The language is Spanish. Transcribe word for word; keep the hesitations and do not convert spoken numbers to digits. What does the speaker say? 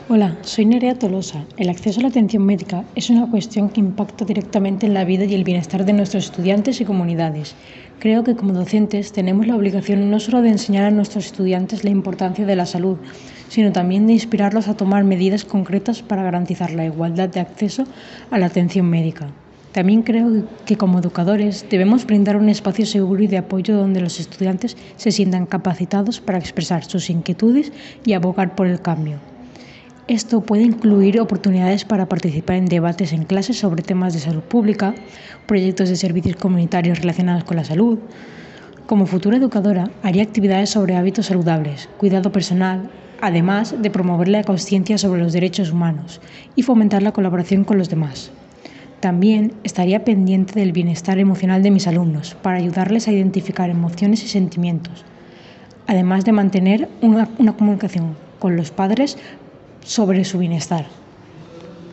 Hola, soy Nerea Tolosa. El acceso a la atención médica es una cuestión que impacta directamente en la vida y el bienestar de nuestros estudiantes y comunidades. Creo que como docentes tenemos la obligación no solo de enseñar a nuestros estudiantes la importancia de la salud, sino también de inspirarlos a tomar medidas concretas para garantizar la igualdad de acceso a la atención médica. También creo que como educadores debemos brindar un espacio seguro y de apoyo donde los estudiantes se sientan capacitados para expresar sus inquietudes y abogar por el cambio. Esto puede incluir oportunidades para participar en debates en clases sobre temas de salud pública, proyectos de servicios comunitarios relacionados con la salud. Como futura educadora, haría actividades sobre hábitos saludables, cuidado personal, además de promover la conciencia sobre los derechos humanos y fomentar la colaboración con los demás. También estaría pendiente del bienestar emocional de mis alumnos para ayudarles a identificar emociones y sentimientos, además de mantener una, una comunicación con los padres sobre su bienestar.